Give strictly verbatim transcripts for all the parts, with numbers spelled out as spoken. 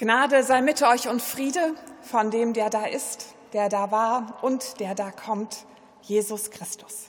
Gnade sei mit euch und Friede von dem, der da ist, der da war und der da kommt, Jesus Christus.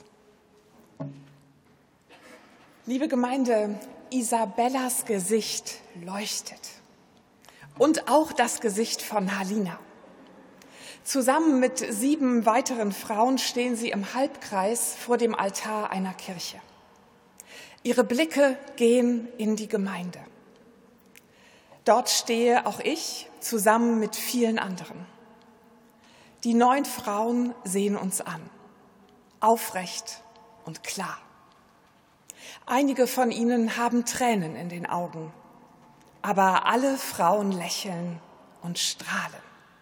Liebe Gemeinde, Isabellas Gesicht leuchtet. Und auch das Gesicht von Halina. Zusammen mit sieben weiteren Frauen stehen sie im Halbkreis vor dem Altar einer Kirche. Ihre Blicke gehen in die Gemeinde. Dort stehe auch ich zusammen mit vielen anderen. Die neun Frauen sehen uns an, aufrecht und klar. Einige von ihnen haben Tränen in den Augen, aber alle Frauen lächeln und strahlen.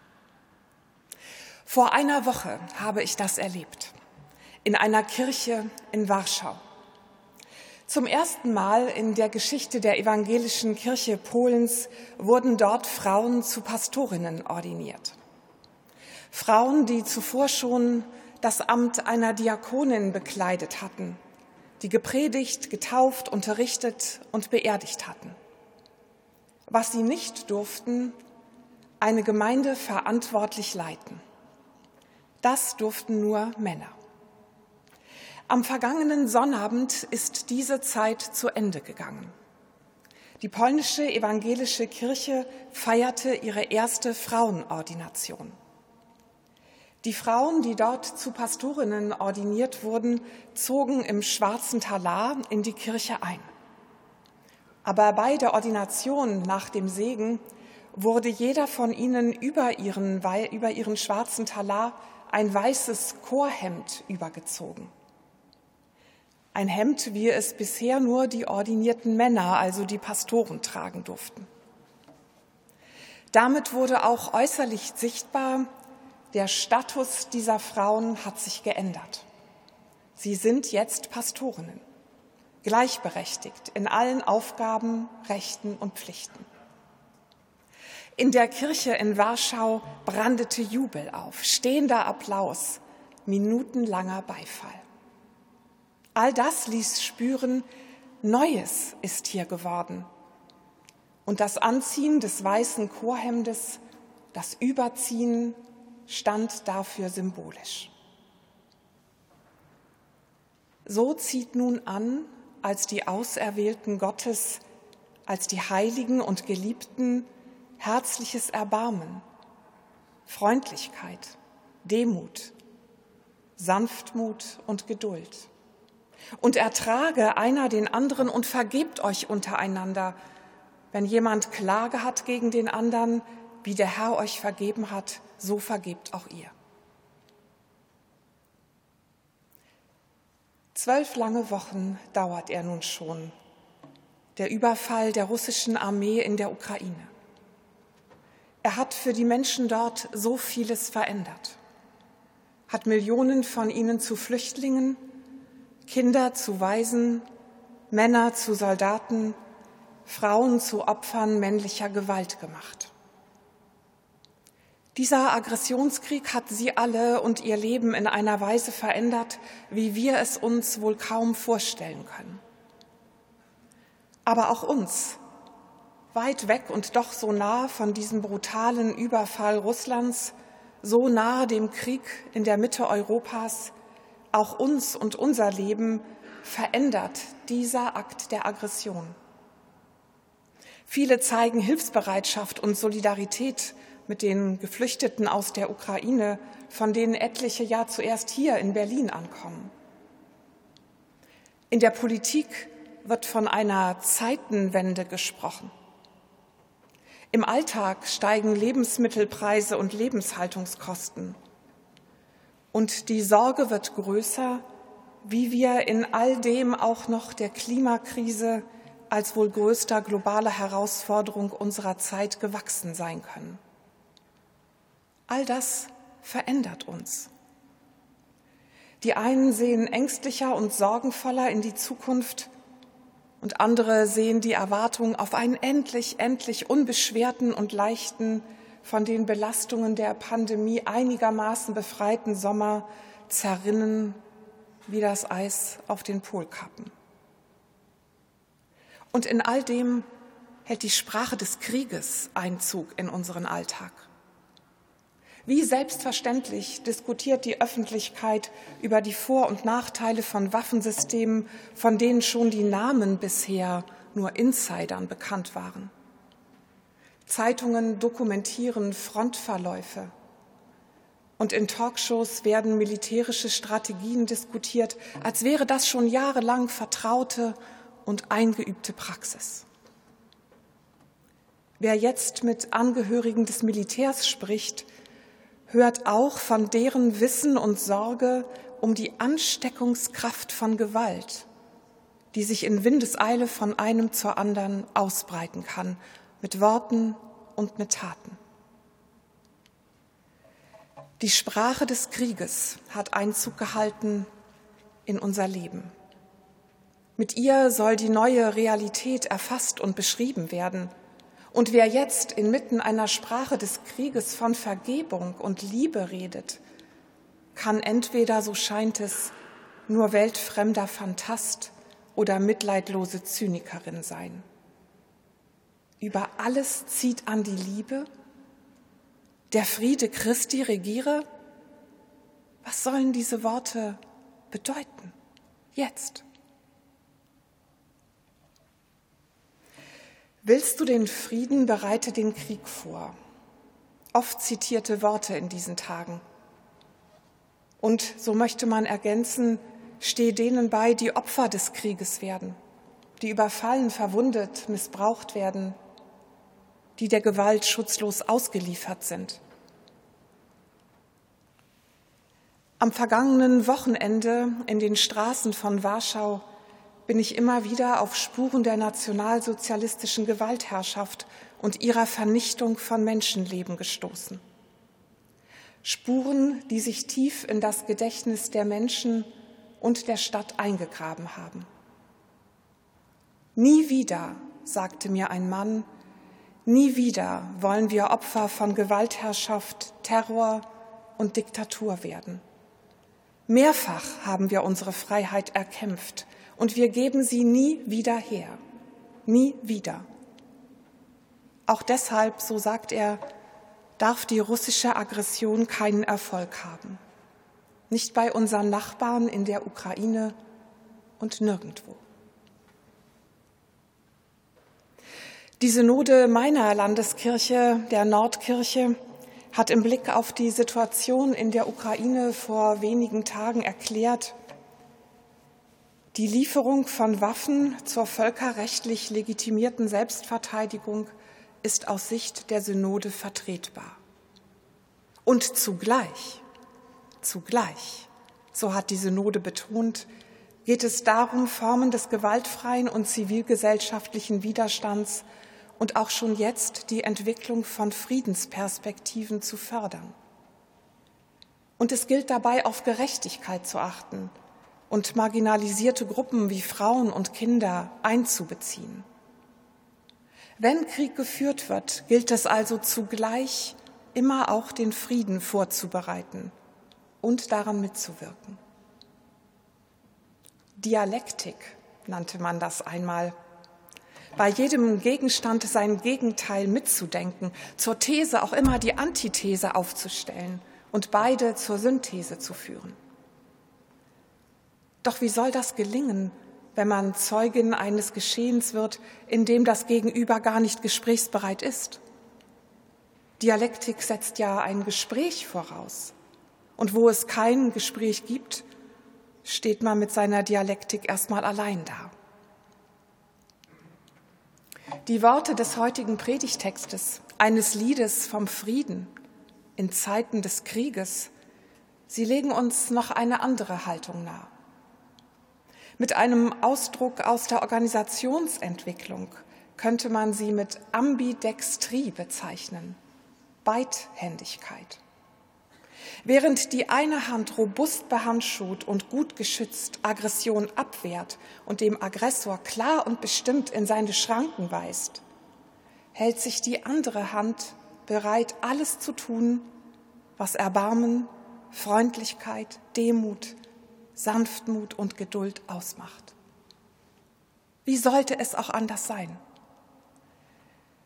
Vor einer Woche habe ich das erlebt, in einer Kirche in Warschau. Zum ersten Mal in der Geschichte der evangelischen Kirche Polens wurden dort Frauen zu Pastorinnen ordiniert. Frauen, die zuvor schon das Amt einer Diakonin bekleidet hatten, die gepredigt, getauft, unterrichtet und beerdigt hatten. Was sie nicht durften, eine Gemeinde verantwortlich leiten. Das durften nur Männer. Am vergangenen Sonnabend ist diese Zeit zu Ende gegangen. Die polnische evangelische Kirche feierte ihre erste Frauenordination. Die Frauen, die dort zu Pastorinnen ordiniert wurden, zogen im schwarzen Talar in die Kirche ein. Aber bei der Ordination nach dem Segen wurde jeder von ihnen über ihren, über ihren schwarzen Talar ein weißes Chorhemd übergezogen. Ein Hemd, wie es bisher nur die ordinierten Männer, also die Pastoren, tragen durften. Damit wurde auch äußerlich sichtbar, der Status dieser Frauen hat sich geändert. Sie sind jetzt Pastorinnen, gleichberechtigt in allen Aufgaben, Rechten und Pflichten. In der Kirche in Warschau brandete Jubel auf, stehender Applaus, minutenlanger Beifall. All das ließ spüren, Neues ist hier geworden. Und das Anziehen des weißen Chorhemdes, das Überziehen, stand dafür symbolisch. So zieht nun an, als die Auserwählten Gottes, als die Heiligen und Geliebten, herzliches Erbarmen, Freundlichkeit, Demut, Sanftmut und Geduld. Und ertrage einer den anderen und vergebt euch untereinander, wenn jemand Klage hat gegen den anderen, wie der Herr euch vergeben hat, so vergebt auch ihr. Zwölf lange Wochen dauert er nun schon, der Überfall der russischen Armee in der Ukraine. Er hat für die Menschen dort so vieles verändert, hat Millionen von ihnen zu Flüchtlingen, Kinder zu Waisen, Männer zu Soldaten, Frauen zu Opfern männlicher Gewalt gemacht. Dieser Aggressionskrieg hat sie alle und ihr Leben in einer Weise verändert, wie wir es uns wohl kaum vorstellen können. Aber auch uns, weit weg und doch so nah von diesem brutalen Überfall Russlands, so nahe dem Krieg in der Mitte Europas, auch uns und unser Leben verändert dieser Akt der Aggression. Viele zeigen Hilfsbereitschaft und Solidarität mit den Geflüchteten aus der Ukraine, von denen etliche ja zuerst hier in Berlin ankommen. In der Politik wird von einer Zeitenwende gesprochen. Im Alltag steigen Lebensmittelpreise und Lebenshaltungskosten. Und die Sorge wird größer, wie wir in all dem auch noch der Klimakrise als wohl größter globaler Herausforderung unserer Zeit gewachsen sein können. All das verändert uns. Die einen sehen ängstlicher und sorgenvoller in die Zukunft und andere sehen die Erwartung auf einen endlich, endlich unbeschwerten und leichten, von den Belastungen der Pandemie einigermaßen befreiten Sommer zerrinnen wie das Eis auf den Polkappen. Und in all dem hält die Sprache des Krieges Einzug in unseren Alltag. Wie selbstverständlich diskutiert die Öffentlichkeit über die Vor- und Nachteile von Waffensystemen, von denen schon die Namen bisher nur Insidern bekannt waren. Zeitungen dokumentieren Frontverläufe und in Talkshows werden militärische Strategien diskutiert, als wäre das schon jahrelang vertraute und eingeübte Praxis. Wer jetzt mit Angehörigen des Militärs spricht, hört auch von deren Wissen und Sorge um die Ansteckungskraft von Gewalt, die sich in Windeseile von einem zur anderen ausbreiten kann, mit Worten und mit Taten. Die Sprache des Krieges hat Einzug gehalten in unser Leben. Mit ihr soll die neue Realität erfasst und beschrieben werden. Und wer jetzt inmitten einer Sprache des Krieges von Vergebung und Liebe redet, kann entweder, so scheint es, nur weltfremder Phantast oder mitleidlose Zynikerin sein. Über alles zieht an die Liebe, der Friede Christi regiere. Was sollen diese Worte bedeuten? Jetzt. Willst du den Frieden, bereite den Krieg vor. Oft zitierte Worte in diesen Tagen. Und so möchte man ergänzen, steh denen bei, die Opfer des Krieges werden, die überfallen, verwundet, missbraucht werden, die der Gewalt schutzlos ausgeliefert sind. Am vergangenen Wochenende in den Straßen von Warschau bin ich immer wieder auf Spuren der nationalsozialistischen Gewaltherrschaft und ihrer Vernichtung von Menschenleben gestoßen. Spuren, die sich tief in das Gedächtnis der Menschen und der Stadt eingegraben haben. Nie wieder, sagte mir ein Mann, nie wieder wollen wir Opfer von Gewaltherrschaft, Terror und Diktatur werden. Mehrfach haben wir unsere Freiheit erkämpft und wir geben sie nie wieder her. Nie wieder. Auch deshalb, so sagt er, darf die russische Aggression keinen Erfolg haben. Nicht bei unseren Nachbarn in der Ukraine und nirgendwo. Die Synode meiner Landeskirche, der Nordkirche, hat im Blick auf die Situation in der Ukraine vor wenigen Tagen erklärt, die Lieferung von Waffen zur völkerrechtlich legitimierten Selbstverteidigung ist aus Sicht der Synode vertretbar. Und zugleich, zugleich, so hat die Synode betont, geht es darum, Formen des gewaltfreien und zivilgesellschaftlichen Widerstands und auch schon jetzt die Entwicklung von Friedensperspektiven zu fördern. Und es gilt dabei, auf Gerechtigkeit zu achten und marginalisierte Gruppen wie Frauen und Kinder einzubeziehen. Wenn Krieg geführt wird, gilt es also zugleich, immer auch den Frieden vorzubereiten und daran mitzuwirken. Dialektik nannte man das einmal. Bei jedem Gegenstand sein Gegenteil mitzudenken, zur These auch immer die Antithese aufzustellen und beide zur Synthese zu führen. Doch wie soll das gelingen, wenn man Zeugin eines Geschehens wird, in dem das Gegenüber gar nicht gesprächsbereit ist? Dialektik setzt ja ein Gespräch voraus. Und wo es kein Gespräch gibt, steht man mit seiner Dialektik erstmal allein da. Die Worte des heutigen Predigtextes, eines Liedes vom Frieden in Zeiten des Krieges, sie legen uns noch eine andere Haltung nahe. Mit einem Ausdruck aus der Organisationsentwicklung könnte man sie mit Ambidextrie bezeichnen, Beidhändigkeit. Während die eine Hand robust behandschuht und gut geschützt Aggression abwehrt und dem Aggressor klar und bestimmt in seine Schranken weist, hält sich die andere Hand bereit, alles zu tun, was Erbarmen, Freundlichkeit, Demut, Sanftmut und Geduld ausmacht. Wie sollte es auch anders sein?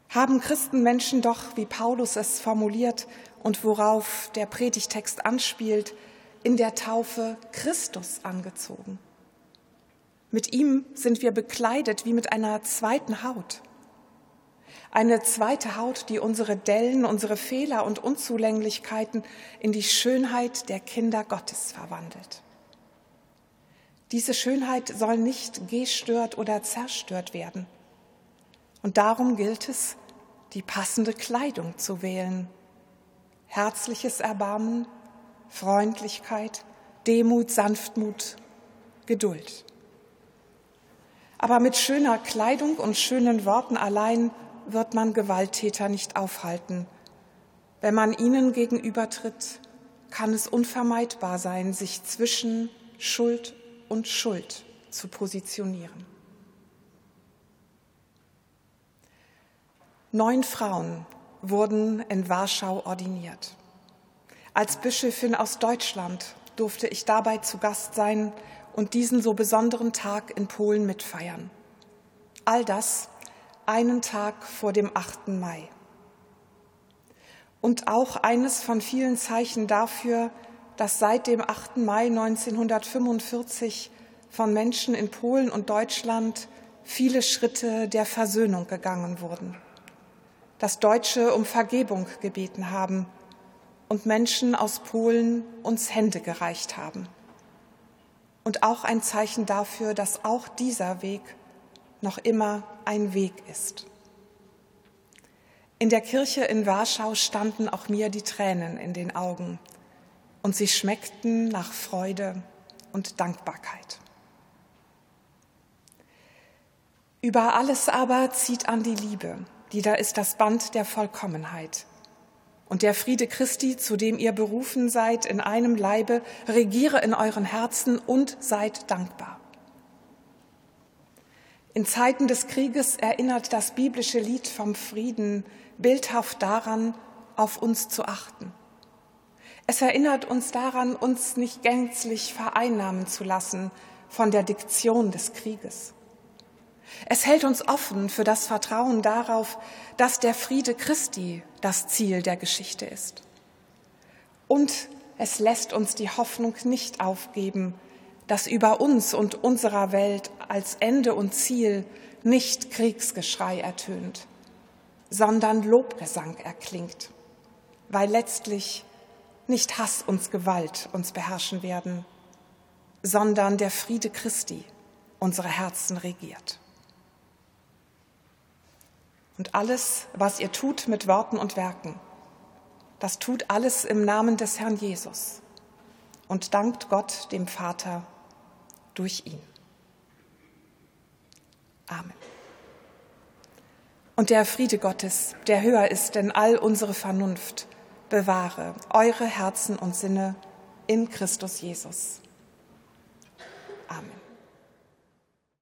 haben Christenmenschen doch, wie Paulus es formuliert und worauf der Predigtext anspielt, in der Taufe Christus angezogen. Mit ihm sind wir bekleidet wie mit einer zweiten Haut. Eine zweite Haut, die unsere Dellen, unsere Fehler und Unzulänglichkeiten in die Schönheit der Kinder Gottes verwandelt. Diese Schönheit soll nicht gestört oder zerstört werden. Und darum gilt es, die passende Kleidung zu wählen. Herzliches Erbarmen, Freundlichkeit, Demut, Sanftmut, Geduld. Aber mit schöner Kleidung und schönen Worten allein wird man Gewalttäter nicht aufhalten. Wenn man ihnen gegenübertritt, kann es unvermeidbar sein, sich zwischen Schuld und Schuld zu positionieren. Neun Frauen wurden in Warschau ordiniert. Als Bischöfin aus Deutschland durfte ich dabei zu Gast sein und diesen so besonderen Tag in Polen mitfeiern. All das einen Tag vor dem achten Mai. Und auch eines von vielen Zeichen dafür, dass seit dem achten Mai neunzehnhundertfünfundvierzig von Menschen in Polen und Deutschland viele Schritte der Versöhnung gegangen wurden. Dass Deutsche um Vergebung gebeten haben und Menschen aus Polen uns Hände gereicht haben. Und auch ein Zeichen dafür, dass auch dieser Weg noch immer ein Weg ist. In der Kirche in Warschau standen auch mir die Tränen in den Augen und sie schmeckten nach Freude und Dankbarkeit. Über alles aber zieht an die Liebe, die da ist das Band der Vollkommenheit. Und der Friede Christi, zu dem ihr berufen seid, in einem Leibe, regiere in euren Herzen und seid dankbar. In Zeiten des Krieges erinnert das biblische Lied vom Frieden bildhaft daran, auf uns zu achten. Es erinnert uns daran, uns nicht gänzlich vereinnahmen zu lassen von der Diktion des Krieges. Es hält uns offen für das Vertrauen darauf, dass der Friede Christi das Ziel der Geschichte ist. Und es lässt uns die Hoffnung nicht aufgeben, dass über uns und unserer Welt als Ende und Ziel nicht Kriegsgeschrei ertönt, sondern Lobgesang erklingt, weil letztlich nicht Hass und Gewalt uns beherrschen werden, sondern der Friede Christi unsere Herzen regiert. Und alles, was ihr tut mit Worten und Werken, das tut alles im Namen des Herrn Jesus und dankt Gott, dem Vater, durch ihn. Amen. Und der Friede Gottes, der höher ist denn all unsere Vernunft, bewahre eure Herzen und Sinne in Christus Jesus. Amen.